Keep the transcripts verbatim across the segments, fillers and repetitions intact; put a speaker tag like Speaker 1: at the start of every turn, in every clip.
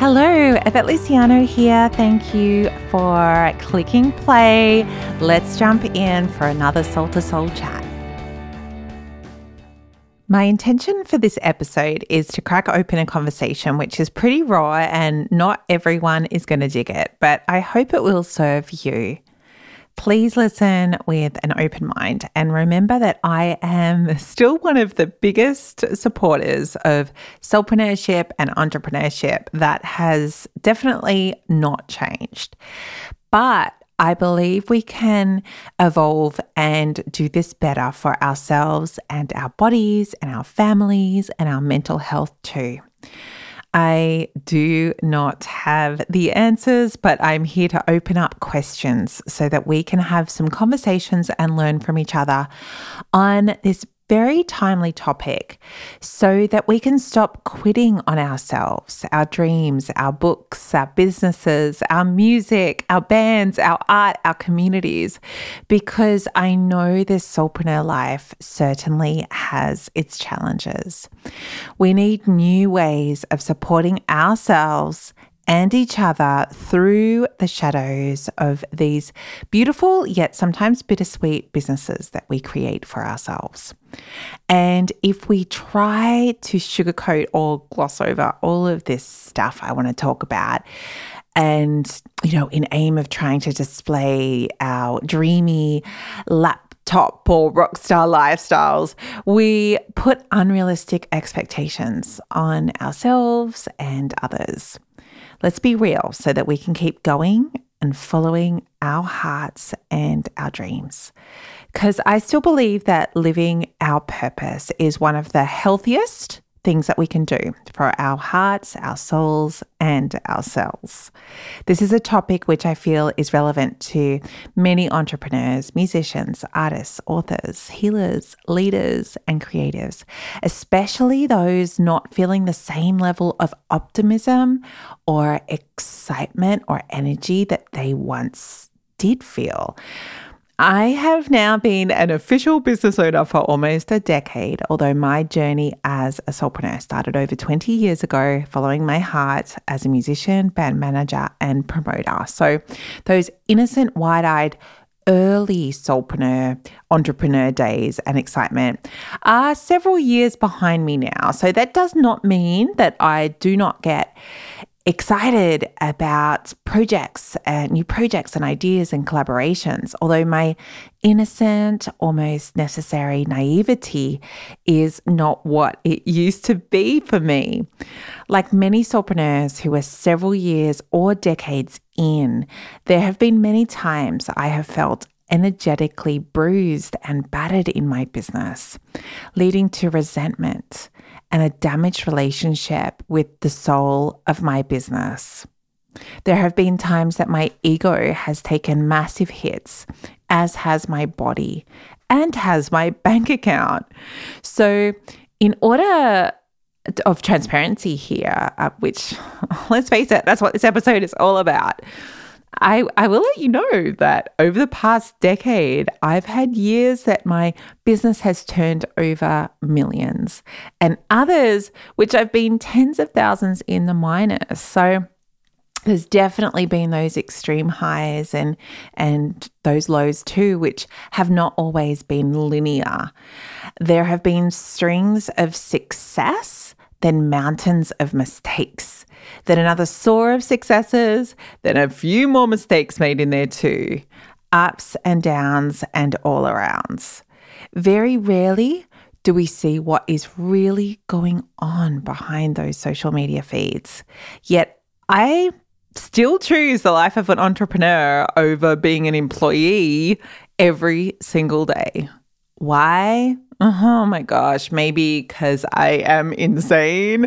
Speaker 1: Hello, Yvette Luciano here. Thank you for clicking play. Let's jump in for another Soul to Soul chat. My intention for this episode is to crack open a conversation which is pretty raw and not everyone is going to dig it, but I hope it will serve you. Please listen with an open mind and remember that I am still one of the biggest supporters of soulpreneurship and entrepreneurship. That has definitely not changed. But I believe we can evolve and do this better for ourselves and our bodies and our families and our mental health too. I do not have the answers, but I'm here to open up questions so that we can have some conversations and learn from each other on this very timely topic so that we can stop quitting on ourselves, our dreams, our books, our businesses, our music, our bands, our art, our communities, because I know this soulpreneur life certainly has its challenges. We need new ways of supporting ourselves and each other through the shadows of these beautiful yet sometimes bittersweet businesses that we create for ourselves. And if we try to sugarcoat or gloss over all of this stuff I want to talk about, and, you know, in aim of trying to display our dreamy laptop or rockstar lifestyles, we put unrealistic expectations on ourselves and others. Let's be real so that we can keep going and following our hearts and our dreams. Because I still believe that living our purpose is one of the healthiest things that we can do for our hearts, our souls, and ourselves. This is a topic which I feel is relevant to many entrepreneurs, musicians, artists, authors, healers, leaders, and creatives, especially those not feeling the same level of optimism or excitement or energy that they once did feel. I have now been an official business owner for almost a decade, although my journey as a soulpreneur started over twenty years ago, following my heart as a musician, band manager, and promoter. So those innocent, wide-eyed, early soulpreneur, entrepreneur days and excitement are several years behind me now. So that does not mean that I do not get excited about projects and new projects and ideas and collaborations, although my innocent, almost necessary naivety is not what it used to be for me. Like many soulpreneurs who are several years or decades in, there have been many times I have felt energetically bruised and battered in my business, leading to resentment and a damaged relationship with the soul of my business. There have been times that my ego has taken massive hits, as has my body and has my bank account. So in order of transparency here, uh, which let's face it, that's what this episode is all about, I, I will let you know that over the past decade, I've had years that my business has turned over millions and others which have been tens of thousands in the minus. So there's definitely been those extreme highs and, and those lows too, which have not always been linear. There have been strings of success, then mountains of mistakes, then another soar of successes, then a few more mistakes made in there too. Ups and downs and all arounds. Very rarely do we see what is really going on behind those social media feeds. Yet I still choose the life of an entrepreneur over being an employee every single day. Why? Oh my gosh, maybe because I am insane.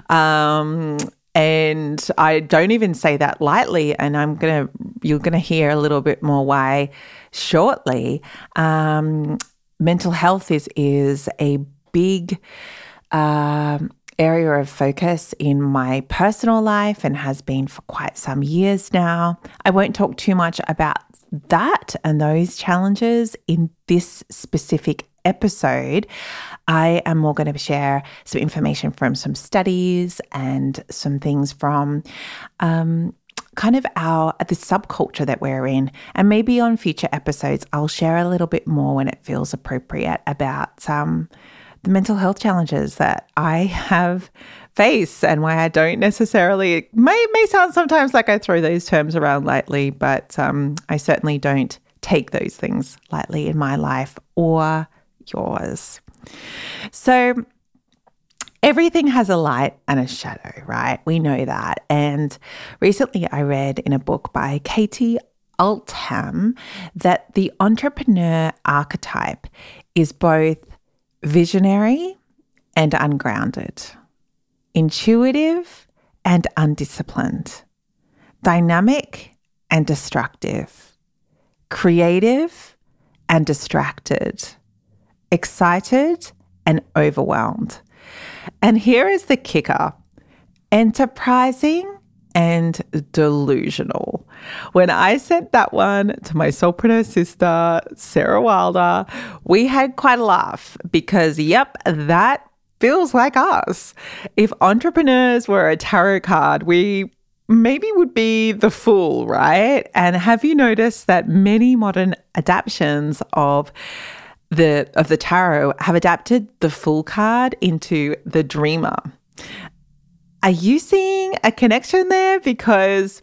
Speaker 1: Um, and I don't even say that lightly, and I'm going to, you're going to hear a little bit more why shortly. Um, mental health is, is a big, um, area of focus in my personal life and has been for quite some years now. I won't talk too much about that and those challenges in this specific episode, I am more going to share some information from some studies and some things from um, kind of our the subculture that we're in. And maybe on future episodes, I'll share a little bit more when it feels appropriate about um, the mental health challenges that I have faced and why I don't necessarily, it may, may sound sometimes like I throw those terms around lightly, but um, I certainly don't take those things lightly in my life or yours. So everything has a light and a shadow, right? We know that. And recently I read in a book by Katie Altham that the entrepreneur archetype is both visionary and ungrounded, intuitive and undisciplined, dynamic and destructive, creative and distracted, excited and overwhelmed. And here is the kicker: enterprising and delusional. When I sent that one to my soulpreneur sister, Sarah Wilder, we had quite a laugh because, yep, that feels like us. If entrepreneurs were a tarot card, we maybe would be the Fool, right? And have you noticed that many modern adaptations of the of the tarot have adapted the Fool card into the Dreamer? Are you seeing a connection there? Because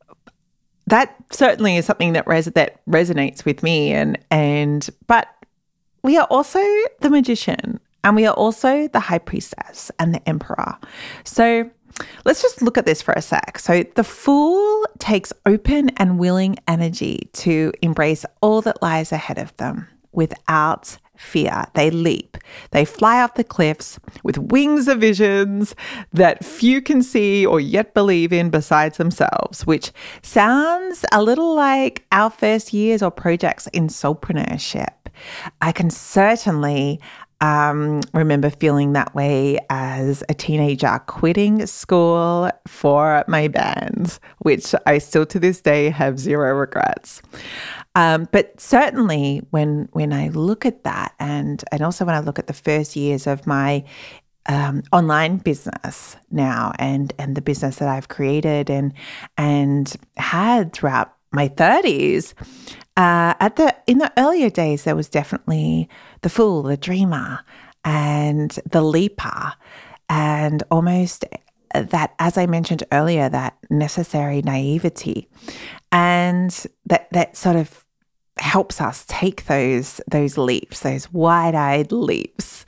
Speaker 1: that certainly is something that res- that resonates with me. And and but we are also the Magician, and we are also the High Priestess and the Emperor. So let's just look at this for a sec. So the Fool takes open and willing energy to embrace all that lies ahead of them without fear. They leap. They fly off the cliffs with wings of visions that few can see or yet believe in besides themselves, which sounds a little like our first years or projects in soulpreneurship. I can certainly Um, remember feeling that way as a teenager, quitting school for my band, which I still to this day have zero regrets. Um, but certainly when when I look at that, and and also when I look at the first years of my um, online business now, and and the business that I've created and and had throughout my thirties. Uh, at the in the earlier days, there was definitely the Fool, the Dreamer, and the Leaper, and almost that, as I mentioned earlier, that necessary naivety, and that that sort of helps us take those those leaps, those wide-eyed leaps,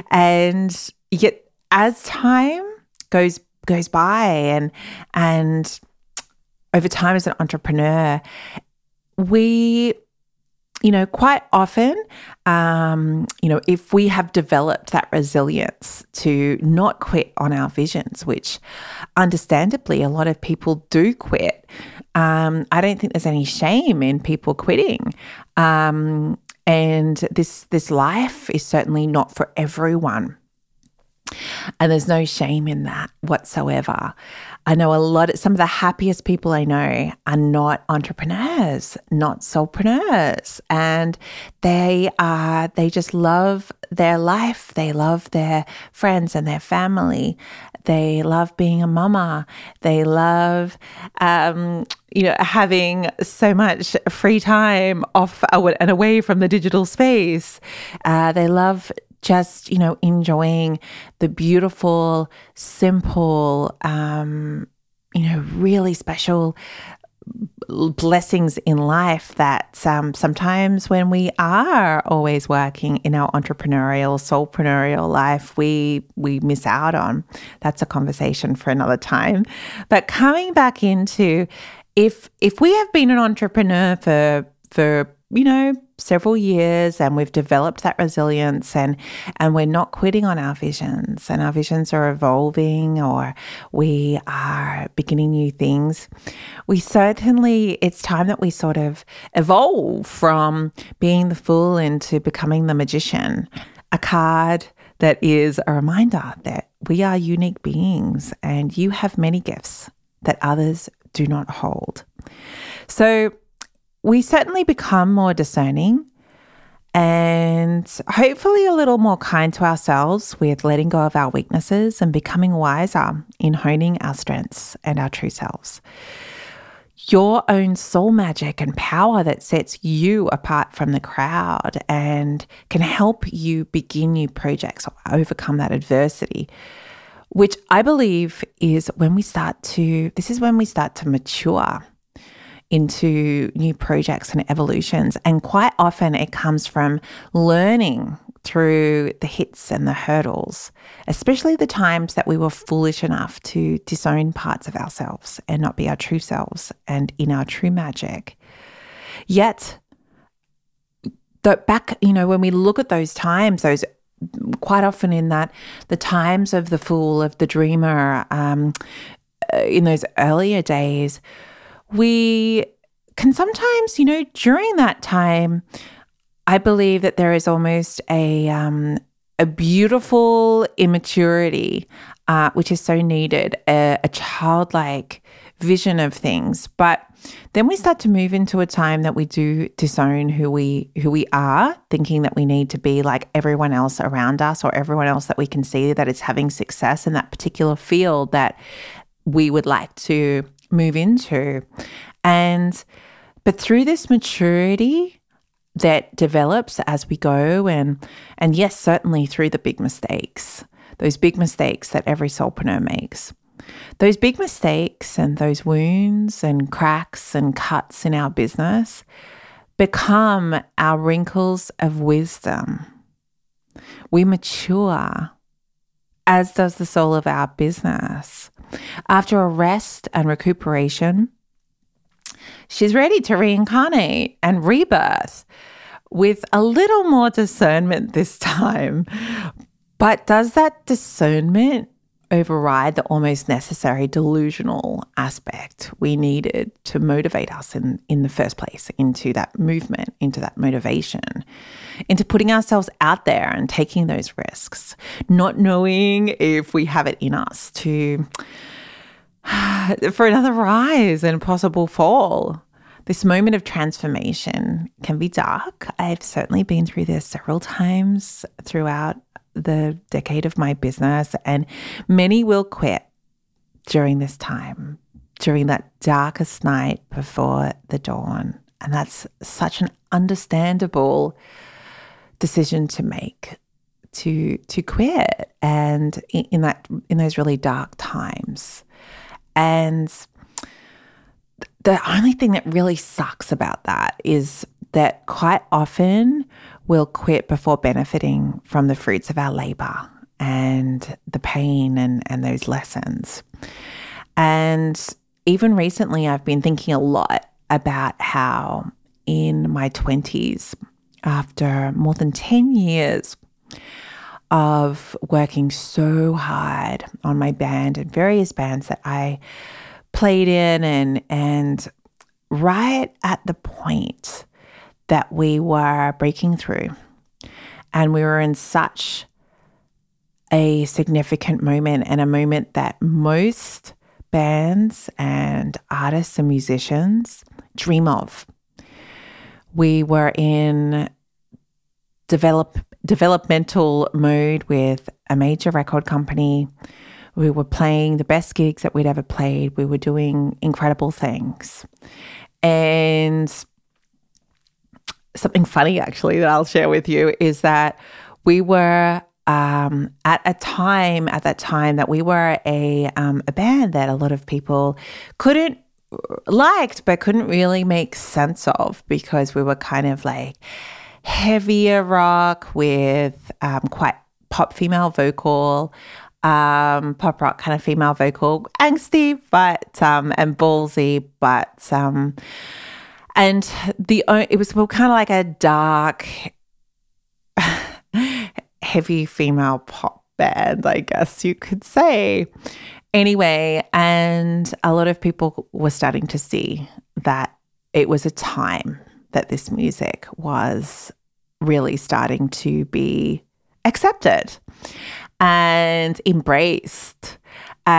Speaker 1: and yet as time goes goes by, and and over time as an entrepreneur, we, you know, quite often, um, you know, if we have developed that resilience to not quit on our visions, which understandably a lot of people do quit, um, I don't think there's any shame in people quitting. Um, and this this life is certainly not for everyone. And there's no shame in that whatsoever. I know a lot of, some of the happiest people I know are not entrepreneurs, not soulpreneurs, and they are, they just love their life. They love their friends and their family. They love being a mama. They love, um, you know, having so much free time off and away from the digital space. Uh, they love just, you know, enjoying the beautiful, simple, um, you know, really special blessings in life that um, sometimes when we are always working in our entrepreneurial, soulpreneurial life, we we miss out on. That's a conversation for another time. But coming back into, if if we have been an entrepreneur for for you know, several years, and we've developed that resilience, and and we're not quitting on our visions, and our visions are evolving, or we are beginning new things, we certainly, it's time that we sort of evolve from being the Fool into becoming the Magician, a card that is a reminder that we are unique beings and you have many gifts that others do not hold. So we certainly become more discerning, and hopefully a little more kind to ourselves with letting go of our weaknesses and becoming wiser in honing our strengths and our true selves. Your own soul magic and power that sets you apart from the crowd and can help you begin new projects or overcome that adversity, which I believe is when we start to, this is when we start to mature into new projects and evolutions. And quite often it comes from learning through the hits and the hurdles, especially the times that we were foolish enough to disown parts of ourselves and not be our true selves and in our true magic. Yet, the back, you know, when we look at those times, those quite often in that the times of the fool, of the dreamer, um, in those earlier days, we can sometimes, you know, during that time, I believe that there is almost a um, a beautiful immaturity, uh, which is so needed, a, a childlike vision of things. But then we start to move into a time that we do disown who we who we are, thinking that we need to be like everyone else around us or everyone else that we can see that is having success in that particular field that we would like to move into. And but through this maturity that develops as we go, and and yes, certainly through the big mistakes, those big mistakes that every soulpreneur makes. Those big mistakes and those wounds and cracks and cuts in our business become our wrinkles of wisdom. We mature, as does the soul of our business. After a rest and recuperation, she's ready to reincarnate and rebirth with a little more discernment this time. But does that discernment override the almost necessary delusional aspect we needed to motivate us in, in the first place into that movement, into that motivation, into putting ourselves out there and taking those risks, not knowing if we have it in us to for another rise and possible fall. This moment of transformation can be dark. I've certainly been through this several times throughout the decade of my business, and many will quit during this time, during that darkest night before the dawn. And that's such an understandable decision to make, to to quit, and in, in that in those really dark times. And the only thing that really sucks about that is that quite often we'll quit before benefiting from the fruits of our labor and the pain and, and those lessons. And even recently, I've been thinking a lot about how in my twenties, after more than ten years of working so hard on my band and various bands that I played in, and and right at the point that we were breaking through and we were in such a significant moment, and a moment that most bands and artists and musicians dream of. We were in develop developmental mode with a major record company. We were playing the best gigs that we'd ever played. We were doing incredible things. And something funny, actually, that I'll share with you is that we were um, at a time, at that time, that we were a um, a band that a lot of people couldn't, liked, but couldn't really make sense of, because we were kind of like heavier rock with um, quite pop female vocal, um, pop rock kind of female vocal, angsty, but um, and ballsy, but um, and the it was kind of like a dark, heavy female pop band, I guess you could say. Anyway, and a lot of people were starting to see that it was a time that this music was really starting to be accepted and embraced.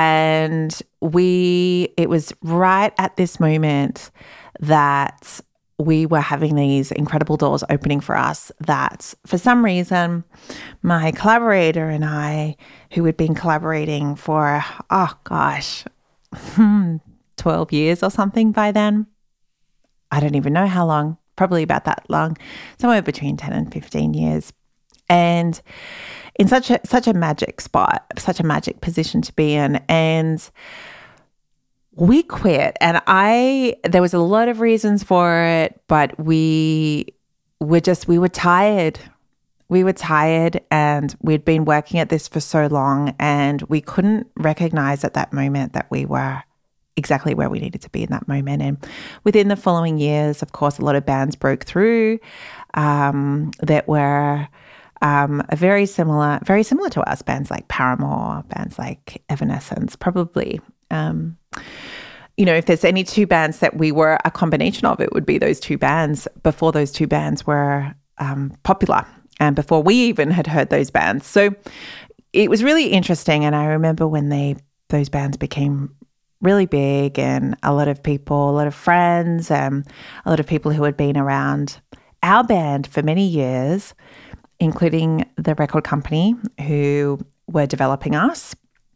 Speaker 1: And we, it was right at this moment that we were having these incredible doors opening for us that for some reason, my collaborator and I, who had been collaborating for, oh gosh, twelve years or something by then, I don't even know how long, probably about that long, somewhere between ten and fifteen years. And in such a such a magic spot, such a magic position to be in. And we quit. And I there was a lot of reasons for it, but we were just we were tired. We were tired and we'd been working at this for so long, and we couldn't recognize at that moment that we were exactly where we needed to be in that moment. And within the following years, of course, a lot of bands broke through um, that were um, a very similar, very similar to us. Bands like Paramore, bands like Evanescence, probably. Um, you know, if there's any two bands that we were a combination of, it would be those two bands before those two bands were um, popular and before we even had heard those bands. So it was really interesting. And I remember when they those bands became really big, and a lot of people, a lot of friends, and a lot of people who had been around our band for many years, including the record company who were developing us,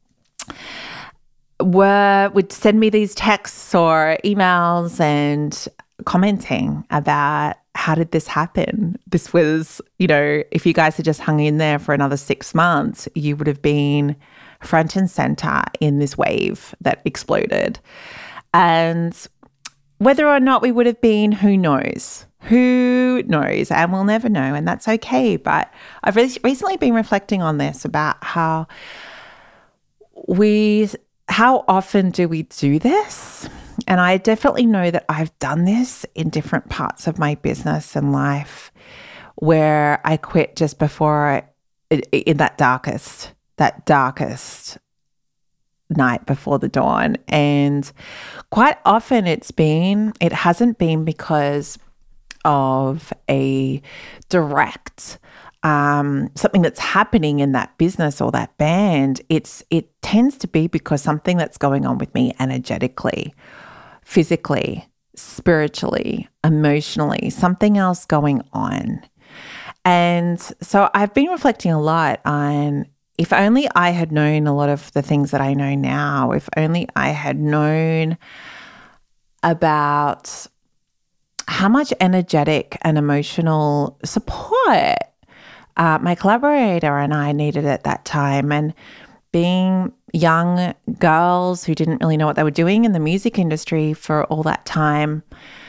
Speaker 1: were would send me these texts or emails and commenting about, how did this happen? This was, you know, if you guys had just hung in there for another six months, you would have been front and center in this wave that exploded. And whether or not we would have been, who knows? Who knows? And we'll never know, and that's okay. But I've re- recently been reflecting on this about how we, how often do we do this? And I definitely know that I've done this in different parts of my business and life, where I quit just before, I, in that darkest that darkest night before the dawn. And quite often it's been, it hasn't been because of a direct, um, something that's happening in that business or that band. It's, it tends to be because something that's going on with me energetically, physically, spiritually, emotionally, something else going on. And so I've been reflecting a lot on, if only I had known a lot of the things that I know now, if only I had known about how much energetic and emotional support uh, my collaborator and I needed at that time. And being young girls who didn't really know what they were doing in the music industry for all that time,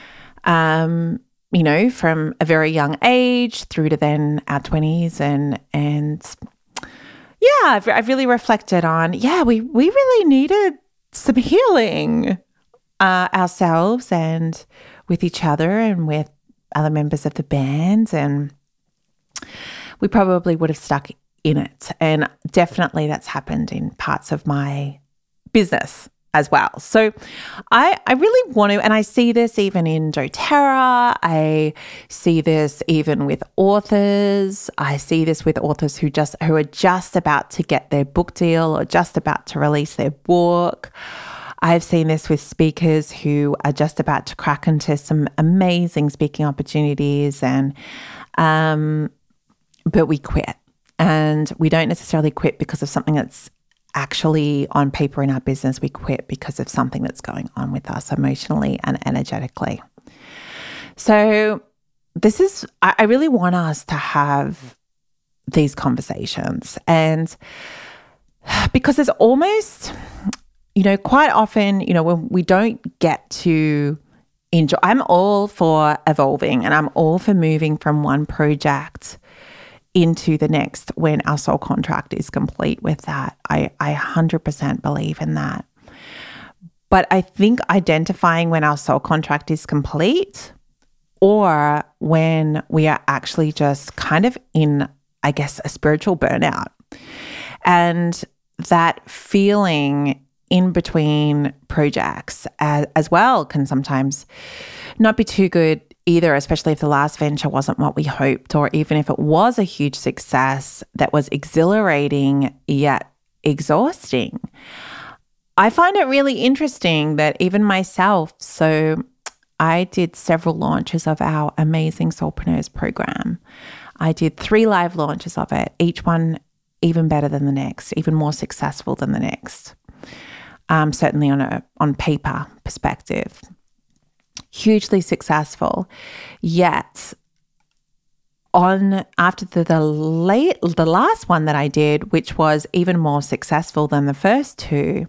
Speaker 1: um, you know, from a very young age through to then our twenties, and and yeah, I've, I've really reflected on, yeah, we, we really needed some healing uh, ourselves and with each other and with other members of the band. And we probably would have stuck in it. And definitely that's happened in parts of my business as well. So I, I really want to, and I see this even in doTERRA, I see this even with authors, I see this with authors who just who are just about to get their book deal or just about to release their book. I've seen this with speakers who are just about to crack into some amazing speaking opportunities, and um, but we quit. And we don't necessarily quit because of something that's actually on paper in our business. We quit because of something that's going on with us emotionally and energetically. So this is, I really want us to have these conversations, and because there's almost, you know, quite often, you know, when we don't get to enjoy, I'm all for evolving and I'm all for moving from one project into the next when our soul contract is complete with that. I, I one hundred percent believe in that. But I think identifying when our soul contract is complete, or when we are actually just kind of in, I guess, a spiritual burnout, and that feeling in between projects as, as well can sometimes not be too good either, especially if the last venture wasn't what we hoped, or even if it was a huge success that was exhilarating yet exhausting. I find it really interesting that even myself, so I did several launches of our Amazing Soulpreneurs program. I did three live launches of it, each one even better than the next, even more successful than the next. Um, certainly on a on paper perspective. Hugely successful. Yet on after the, the late the last one that I did, which was even more successful than the first two,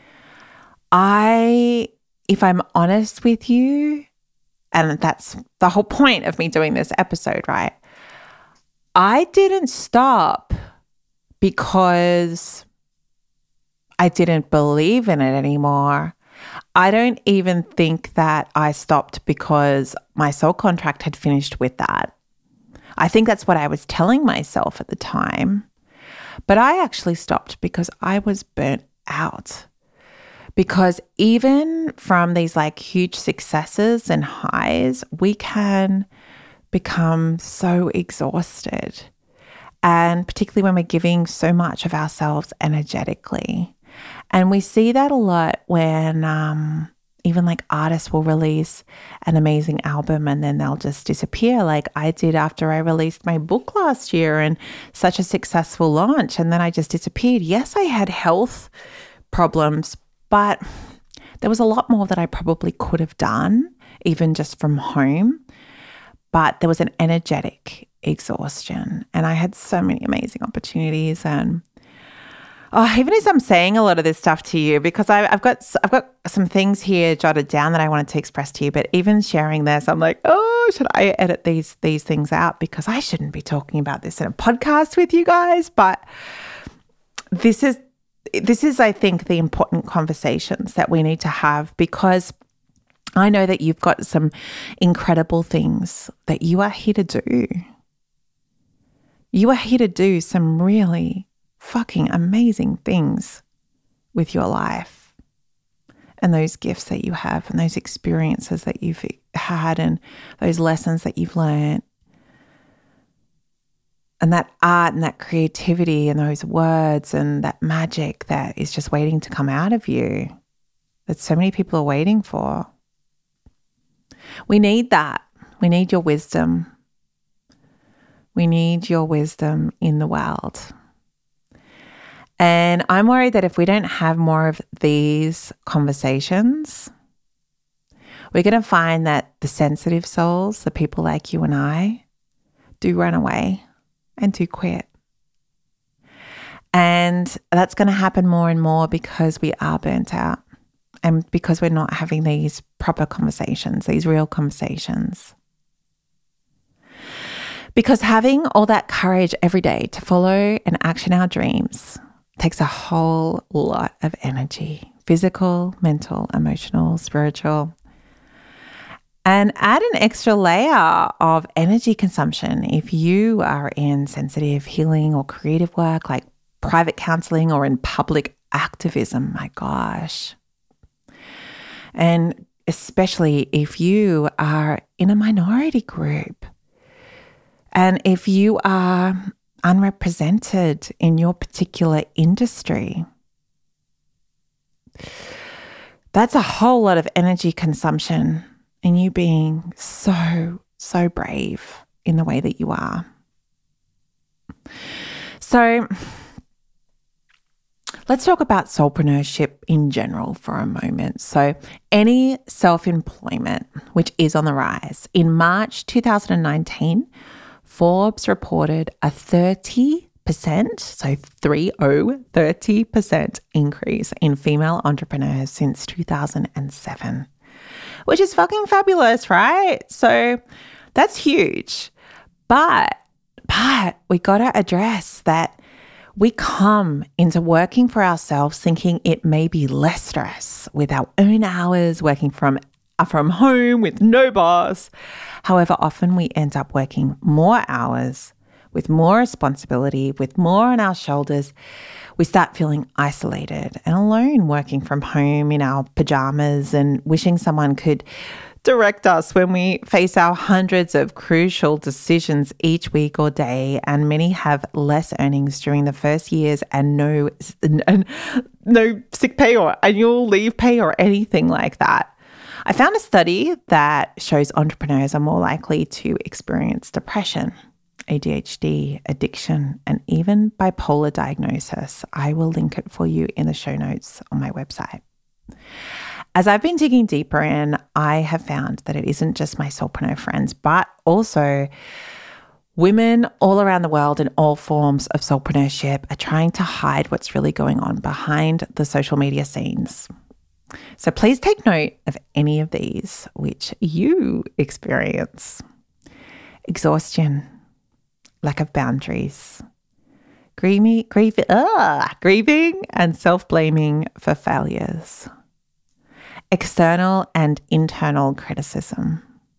Speaker 1: I, if I'm honest with you, and that's the whole point of me doing this episode, right? I didn't stop because I didn't believe in it anymore. I don't even think that I stopped because my soul contract had finished with that. I think that's what I was telling myself at the time. But I actually stopped because I was burnt out. Because even from these like huge successes and highs, we can become so exhausted. And particularly when we're giving so much of ourselves energetically. And we see that a lot when um, even like artists will release an amazing album and then they'll just disappear, like I did after I released my book last year and such a successful launch. And then I just disappeared. Yes, I had health problems, but there was a lot more that I probably could have done, even just from home. But there was an energetic exhaustion. And I had so many amazing opportunities. And oh, even as I'm saying a lot of this stuff to you, because I, I've got I've got some things here jotted down that I wanted to express to you, but even sharing this, I'm like, oh, should I edit these these things out? Because I shouldn't be talking about this in a podcast with you guys. But this is this is, I think, the important conversations that we need to have, because I know that you've got some incredible things that you are here to do. You are here to do some really fucking amazing things with your life and those gifts that you have and those experiences that you've had and those lessons that you've learned and that art and that creativity and those words and that magic that is just waiting to come out of you that so many people are waiting for. We need that. We need your wisdom. We need your wisdom in the world. And I'm worried that if we don't have more of these conversations, we're going to find that the sensitive souls, the people like you and I, do run away and do quit. And that's going to happen more and more because we are burnt out and because we're not having these proper conversations, these real conversations. Because having all that courage every day to follow and action our dreams takes a whole lot of energy, physical, mental, emotional, spiritual. And add an extra layer of energy consumption if you are in sensitive healing or creative work like private counseling or in public activism. My gosh. And especially if you are in a minority group and if you are unrepresented in your particular industry. That's a whole lot of energy consumption in you being so, so brave in the way that you are. So let's talk about soulpreneurship in general for a moment. So any self-employment, which is on the rise. In March two thousand nineteen, Forbes reported a thirty percent, so three oh, thirty percent increase in female entrepreneurs since two thousand seven, which is fucking fabulous, right? So that's huge. But, but we got to address that we come into working for ourselves thinking it may be less stress with our own hours, working from from home with no boss. However, often we end up working more hours with more responsibility, with more on our shoulders. We start feeling isolated and alone working from home in our pajamas and wishing someone could direct us when we face our hundreds of crucial decisions each week or day. And many have less earnings during the first years and no, and no sick pay or annual leave pay or anything like that. I found a study that shows entrepreneurs are more likely to experience depression, A D H D, addiction, and even bipolar diagnosis. I will link it for you in the show notes on my website. As I've been digging deeper in, I have found that it isn't just my soulpreneur friends, but also women all around the world in all forms of soulpreneurship are trying to hide what's really going on behind the social media scenes. So please take note of any of these which you experience. Exhaustion, lack of boundaries, grieving, grieving, uh, grieving and self-blaming for failures, external and internal criticism,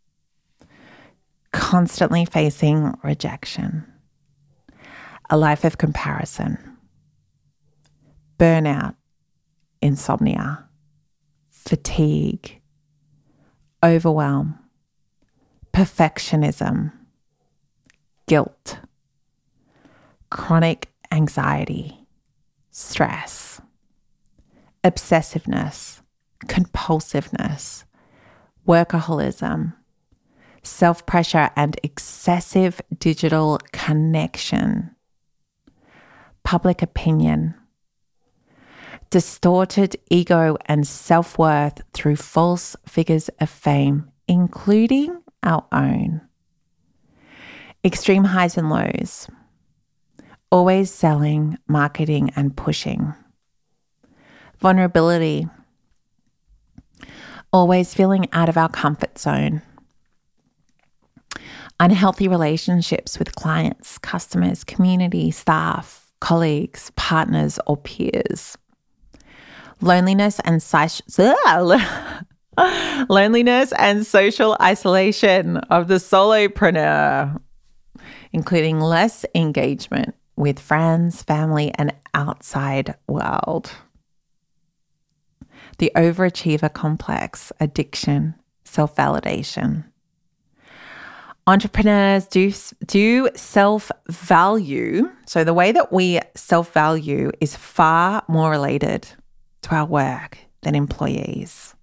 Speaker 1: constantly facing rejection, a life of comparison, burnout, insomnia, fatigue, overwhelm, perfectionism, guilt, chronic anxiety, stress, obsessiveness, compulsiveness, workaholism, self-pressure and excessive digital connection, public opinion, distorted ego and self-worth through false figures of fame, including our own, extreme highs and lows, always selling, marketing and pushing, vulnerability, always feeling out of our comfort zone, unhealthy relationships with clients, customers, community, staff, colleagues, partners or peers, loneliness and social loneliness and social isolation of the solopreneur, including less engagement with friends, family, and outside world. The overachiever complex, addiction, self-validation. Entrepreneurs do, do self-value. So the way that we self-value is far more related to our work than employees.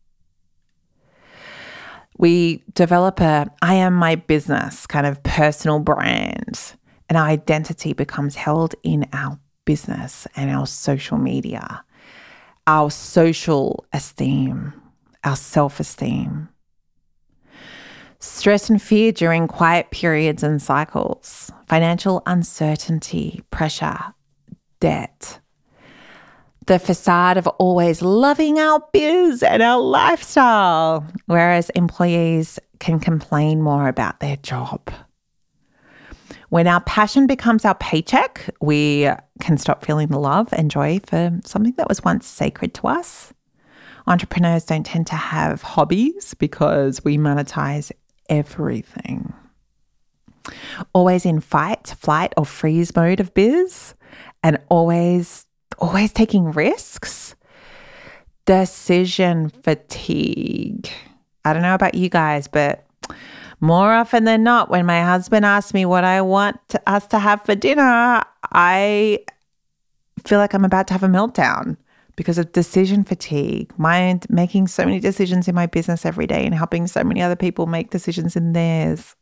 Speaker 1: We develop a I am my business kind of personal brand, and our identity becomes held in our business and our social media, our social esteem, our self-esteem. Stress and fear during quiet periods and cycles, financial uncertainty, pressure, debt. The facade of always loving our biz and our lifestyle, whereas employees can complain more about their job. When our passion becomes our paycheck, we can stop feeling the love and joy for something that was once sacred to us. Entrepreneurs don't tend to have hobbies because we monetize everything. Always in fight, flight, or freeze mode of biz, and always, always taking risks. Decision fatigue. I don't know about you guys, but more often than not, when my husband asks me what I want to, us to have for dinner, I feel like I'm about to have a meltdown because of decision fatigue. Mind making so many decisions in my business every day and helping so many other people make decisions in theirs.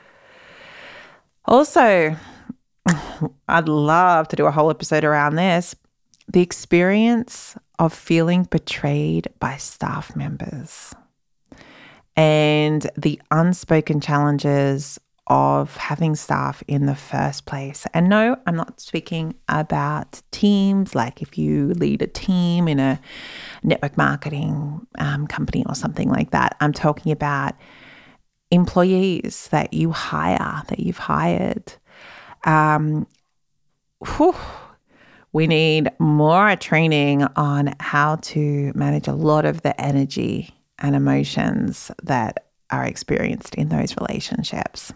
Speaker 1: Also, I'd love to do a whole episode around this. The experience of feeling betrayed by staff members and the unspoken challenges of having staff in the first place. And no, I'm not speaking about teams, like if you lead a team in a network marketing um, company or something like that. I'm talking about employees that you hire, that you've hired. Um, whew, we need more training on how to manage a lot of the energy and emotions that are experienced in those relationships.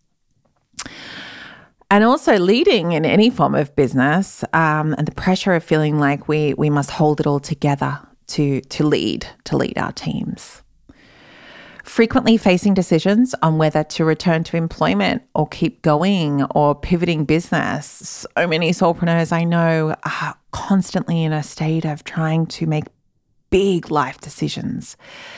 Speaker 1: And also leading in any form of business, um, and the pressure of feeling like we we must hold it all together to to lead, to lead our teams. Frequently facing decisions on whether to return to employment or keep going or pivoting business. So many soulpreneurs I know are constantly in a state of trying to make big life decisions.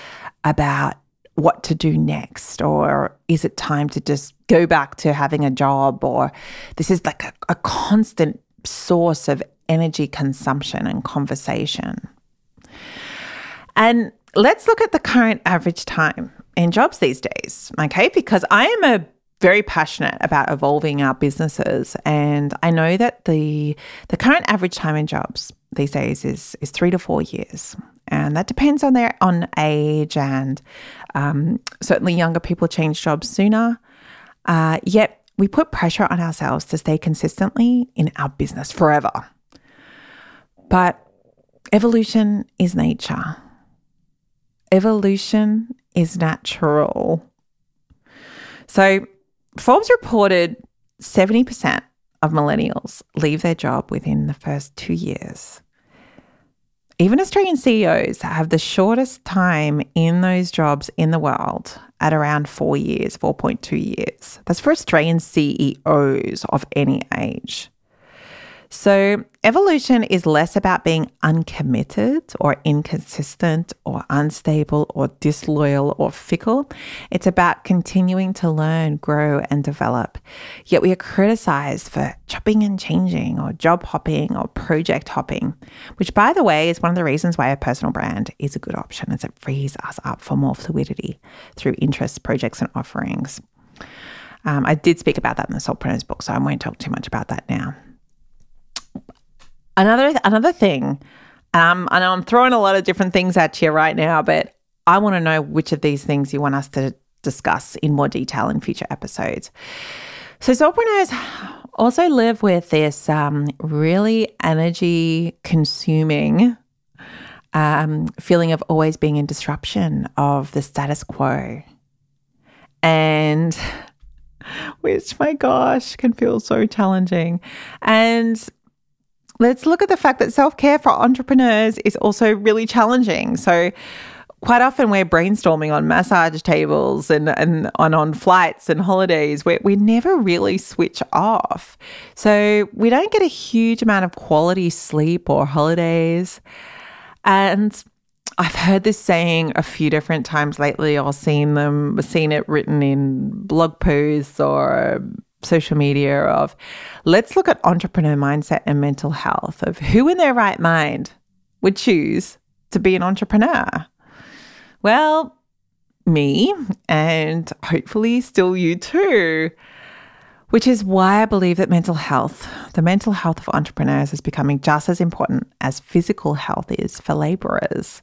Speaker 1: about what to do next, or is it time to just go back to having a job, or this is like a, a constant source of energy consumption and conversation. And let's look at the current average time in jobs these days, okay? Because I am a very passionate about evolving our businesses, and I know that the the current average time in jobs these days is is three to four years. And that depends on their on age, and um, certainly younger people change jobs sooner. Uh, yet we put pressure on ourselves to stay consistently in our business forever. But evolution is nature. Evolution is natural. So Forbes reported seventy percent of millennials leave their job within the first two years. Even Australian C E Os have the shortest time in those jobs in the world at around four years, four point two years. That's for Australian C E Os of any age. So evolution is less about being uncommitted or inconsistent or unstable or disloyal or fickle. It's about continuing to learn, grow, and develop. Yet we are criticized for chopping and changing or job hopping or project hopping, which, by the way, is one of the reasons why a personal brand is a good option, as it frees us up for more fluidity through interests, projects, and offerings. Um, I did speak about that in the Soulpreneurs book, so I won't talk too much about that now. Another another thing, um, I know I'm throwing a lot of different things at you right now, but I want to know which of these things you want us to discuss in more detail in future episodes. So soulpreneurs also live with this um, really energy-consuming um, feeling of always being in disruption of the status quo. And which, my gosh, can feel so challenging. And let's look at the fact that self-care for entrepreneurs is also really challenging. So quite often we're brainstorming on massage tables and, and on, on flights and holidays where we never really switch off. So we don't get a huge amount of quality sleep or holidays. And I've heard this saying a few different times lately, or seen them, seen it written in blog posts or social media of, let's look at entrepreneur mindset and mental health of who in their right mind would choose to be an entrepreneur. Well, me, and hopefully still you too, which is why I believe that mental health, the mental health of entrepreneurs, is becoming just as important as physical health is for laborers.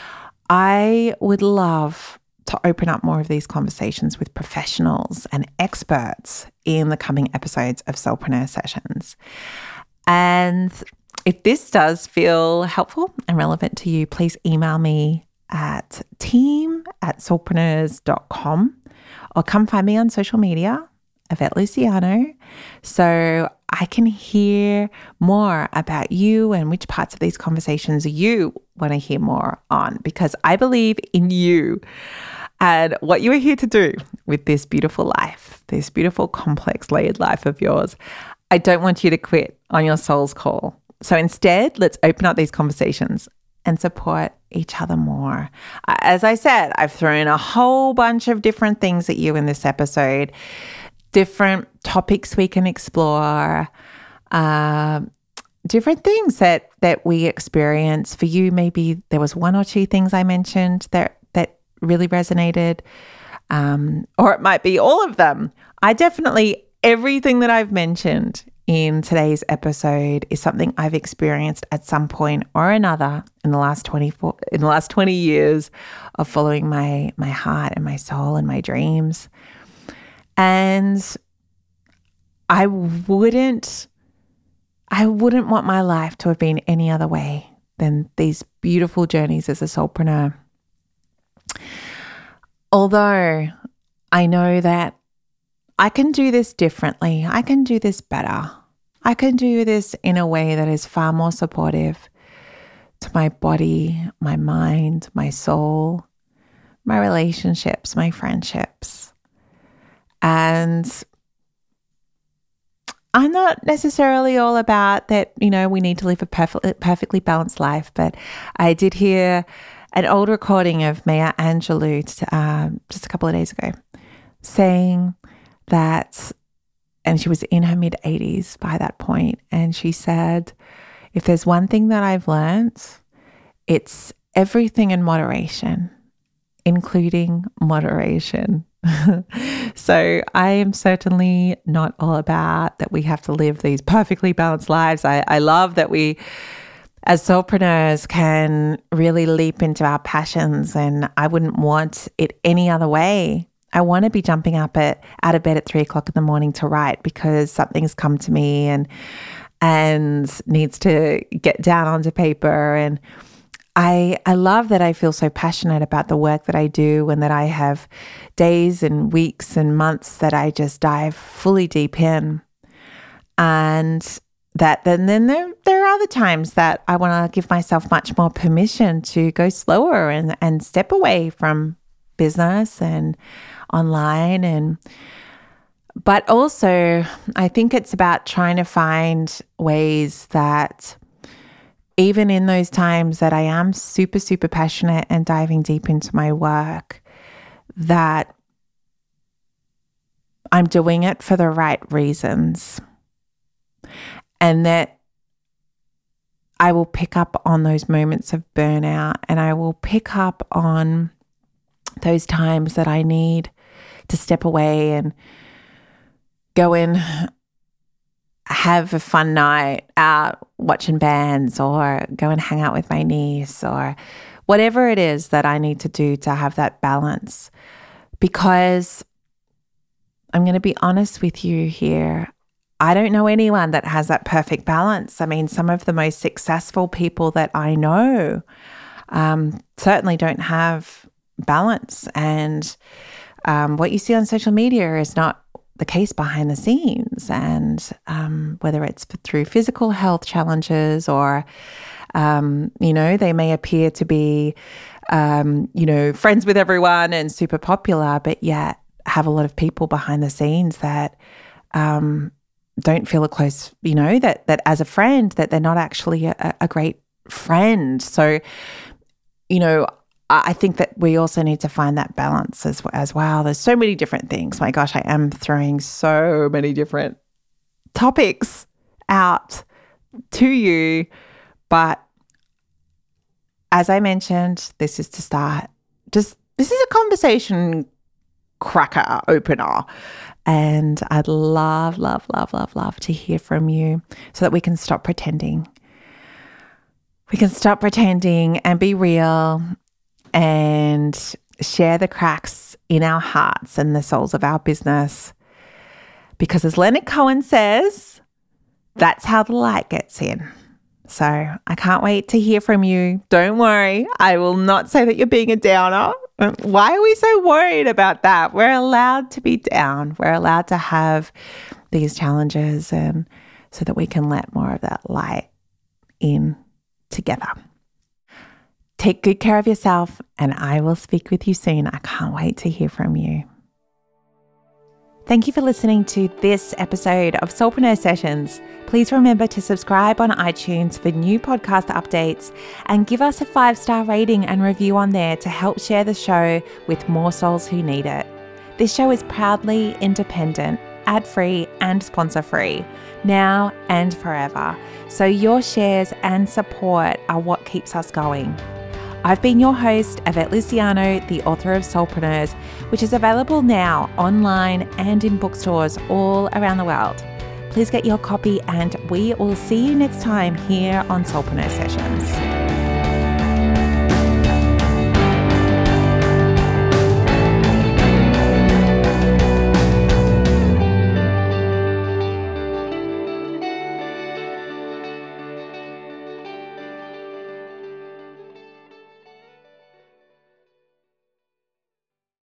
Speaker 1: I would love to open up more of these conversations with professionals and experts in the coming episodes of Soulpreneur Sessions. And if this does feel helpful and relevant to you, please email me at team at soulpreneurs dot com or come find me on social media, Yvette Luciano, so I can hear more about you and which parts of these conversations you want to hear more on, because I believe in you and what you are here to do with this beautiful life, this beautiful, complex, layered life of yours. I don't want you to quit on your soul's call. So instead, let's open up these conversations and support each other more. As I said, I've thrown a whole bunch of different things at you in this episode, different topics we can explore, uh, different things that that we experience. For you, maybe there was one or two things I mentioned that that really resonated, um, or it might be all of them. I definitely, everything that I've mentioned in today's episode is something I've experienced at some point or another in the last twenty-four in the last twenty years of following my my heart and my soul and my dreams. And I wouldn't I wouldn't want my life to have been any other way than these beautiful journeys as a soulpreneur. Although I know that I can do this differently. I can do this better. I can do this in a way that is far more supportive to my body, my mind, my soul, my relationships, my friendships. And I'm not necessarily all about that, you know, we need to live a perfect, perfectly balanced life, but I did hear an old recording of Maya Angelou uh, just a couple of days ago saying that, and she was in her mid eighties by that point, and she said, if there's one thing that I've learned, it's everything in moderation, including moderation. So I am certainly not all about that we have to live these perfectly balanced lives. I, I love that we, as soulpreneurs, can really leap into our passions, and I wouldn't want it any other way. I want to be jumping up at out of bed at three o'clock in the morning to write because something's come to me and and needs to get down onto paper. And I I love that I feel so passionate about the work that I do, and that I have days and weeks and months that I just dive fully deep in. And that then, then there, there are other times that I want to give myself much more permission to go slower and, and step away from business and online. And but also I think it's about trying to find ways that even in those times that I am super, super passionate and diving deep into my work, that I'm doing it for the right reasons, and that I will pick up on those moments of burnout, and I will pick up on those times that I need to step away and go and have a fun night out watching bands, or go and hang out with my niece, or whatever it is that I need to do to have that balance. Because I'm going to be honest with you here, I don't know anyone that has that perfect balance. I mean, some of the most successful people that I know um, certainly don't have balance. And um, what you see on social media is not the case behind the scenes. And um, whether it's through physical health challenges or, um, you know, they may appear to be, um, you know, friends with everyone and super popular, but yet have a lot of people behind the scenes that um, don't feel a close, you know, that that as a friend, that they're not actually a, a great friend. So, you know, I think that we also need to find that balance as, as well. There's so many different things. My gosh, I am throwing so many different topics out to you. But as I mentioned, this is to start. Just this is a conversation cracker opener. And I'd love, love, love, love, love to hear from you so that we can stop pretending. We can stop pretending and be real and share the cracks in our hearts and the souls of our business. Because as Leonard Cohen says, that's how the light gets in. So I can't wait to hear from you. Don't worry, I will not say that you're being a downer. Why are we so worried about that? We're allowed to be down. We're allowed to have these challenges, and so that we can let more of that light in together. Take good care of yourself, and I will speak with you soon. I can't wait to hear from you. Thank you for listening to this episode of Soulpreneur Sessions. Please remember to subscribe on iTunes for new podcast updates, and give us a five-star rating and review on there to help share the show with more souls who need it. This show is proudly independent, ad-free and sponsor-free, now and forever. So your shares and support are what keeps us going. I've been your host, Yvette Luciano, the author of Soulpreneurs, which is available now online and in bookstores all around the world. Please get your copy, and we will see you next time here on Soulpreneur Sessions.